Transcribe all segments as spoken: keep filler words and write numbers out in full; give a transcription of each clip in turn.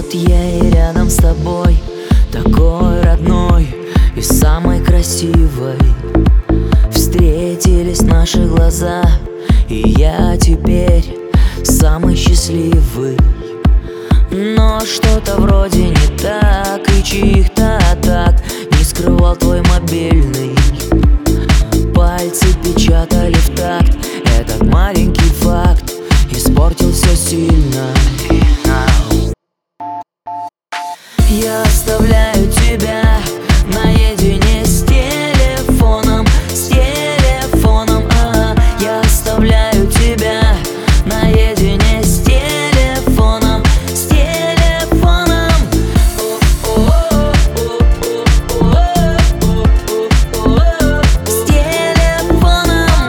Вот я и рядом с тобой, такой родной и самой красивой. Встретились наши глаза, и я теперь самый счастливый. Но что-то вроде не так, и чьих-то атак не скрывал твой мобильный. Пальцы печатали в такт, этот маленький факт испортил все сильно. Я оставляю тебя наедине с телефоном, с телефоном, а я оставляю тебя наедине с телефоном, с телефоном. С телефоном.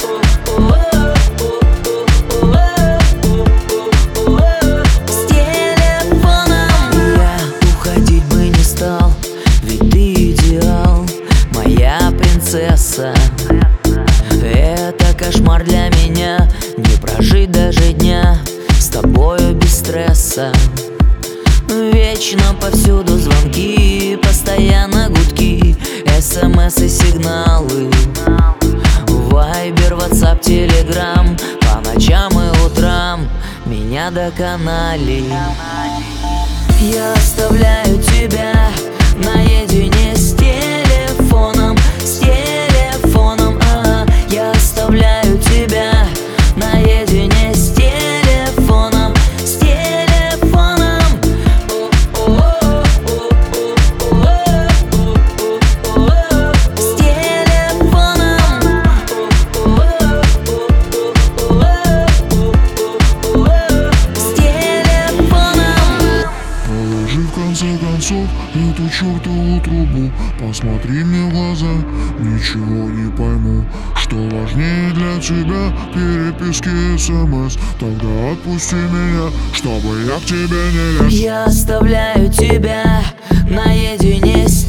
С телефоном. Я уходить бы не стал, ведь ты идеал, моя принцесса. Это кошмар для меня, не прожить даже дня с тобою без стресса. Вечно повсюду звонки, постоянно гудки, смс и сигналы, вайбер, ватсап, телеграм, по ночам и утрам меня доконали. Я оставляю тебя наедине с телефоном, с телефоном, а я оставляю тебя наедине с телефоном, с телефоном. С телефоном. С телефоном. Положи в конце концов эту чертову трубу, посмотри мне в глаза, ничего не пойму. Что важнее для тебя, переписки, смс? Тогда отпусти меня, чтобы я к тебе не лез. Я оставляю тебя наедине с